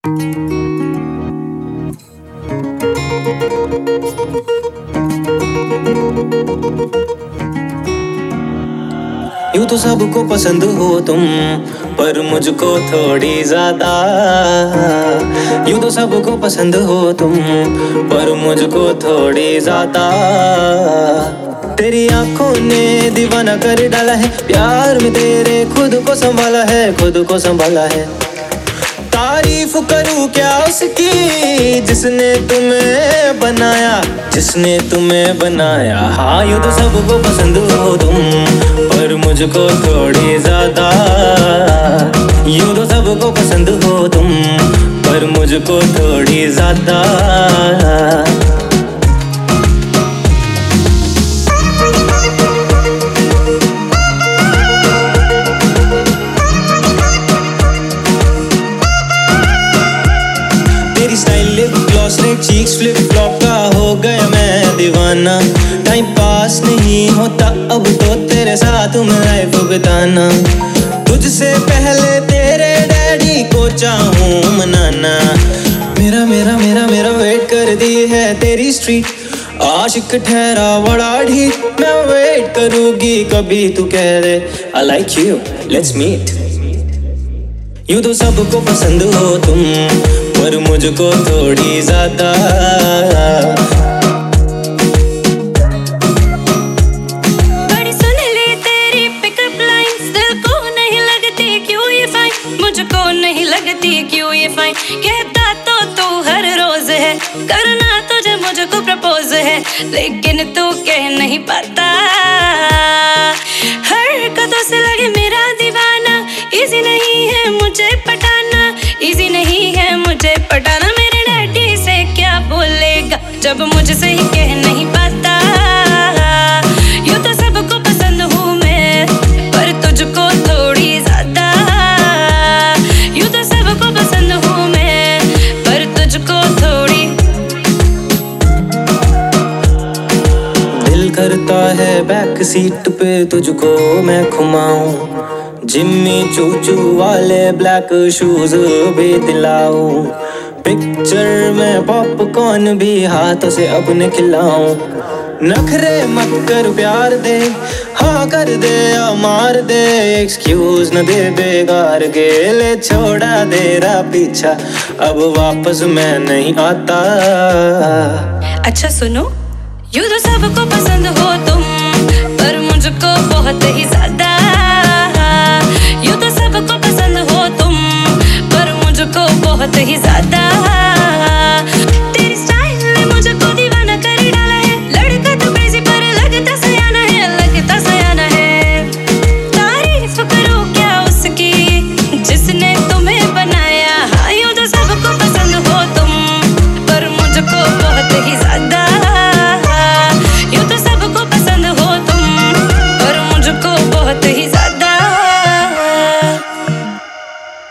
यूं तो सबको पसंद हो तुम, पर मुझको थोड़ी ज्यादा। यूं तो सबको पसंद हो तुम, पर मुझको थोड़ी ज्यादा। तेरी आंखों ने दीवाना कर डाला है, प्यार में तेरे खुद को संभाला है, खुद को संभाला है। तारीफ करूं क्या उसकी जिसने तुम्हें बनाया, जिसने तुम्हें बनाया। हाँ यूं तो सबको पसंद हो तुम, पर मुझको थोड़ी ज्यादा। यूं तो सबको पसंद हो तुम, पर मुझको थोड़ी ज्यादा। तेरी style lip gloss red cheeks flip flop का हो गया मैं दीवाना। टाइम पास नहीं होता अब तो तेरे साथ मैं लाइफ बिताना। तुझसे पहले तेरे डैडी को चाहूं मनाना। मेरा मेरा मेरा मेरा वेट कर दी है तेरी स्ट्रीट। आशिक ठहरा बड़ा ढीठ, मैं वेट करूंगी कभी तू कह दे I like you, let's meet। यूं तो सबको पसंद हो तुम, पर मुझको थोड़ी ज्यादा। बड़ी सुन ली तेरी पिकअप लाइंस, दिल को नहीं लगती क्यों ये फाइन, मुझको नहीं लगती क्यों ये फाइन। कहता तो तू हर रोज है, करना तुझे मुझको प्रपोज है, लेकिन तू कह नहीं पाता। हरकतों से लगे मेरा दीवाना, इजी नहीं है मुझे पटाना, इजी नहीं है मुझे पटाना। मेरे डैडी से क्या बोलेगा जब मुझसे ही कह नहीं पाता। यूं तो सबको पसंद हूँ मैं, पर तुझको थोड़ी ज्यादा। यूं तो सबको पसंद हूँ मैं, पर तुझको थोड़ी। दिल करता है बैक सीट पे तुझको मैं घुमाऊं, जिम्मी चूचू वाले ब्लैक शूज भी दिलाऊं। पिक्चर में पॉपकॉर्न भी हाथों से अपने खिलाऊं। नखरे मत कर प्यार दे, हाँ कर दे या मार दे, एक्सक्यूज न दे बेकार के। ले छोड़ा तेरा पीछा, अब वापस मैं नहीं आता। अच्छा सुनो, यूं तो सबको पसंद हो तुम, पर मुझको बहुत ही ज्यादा। यूं तो सबको पसंद हो तुम, पर मुझको बहुत ही ज्यादा।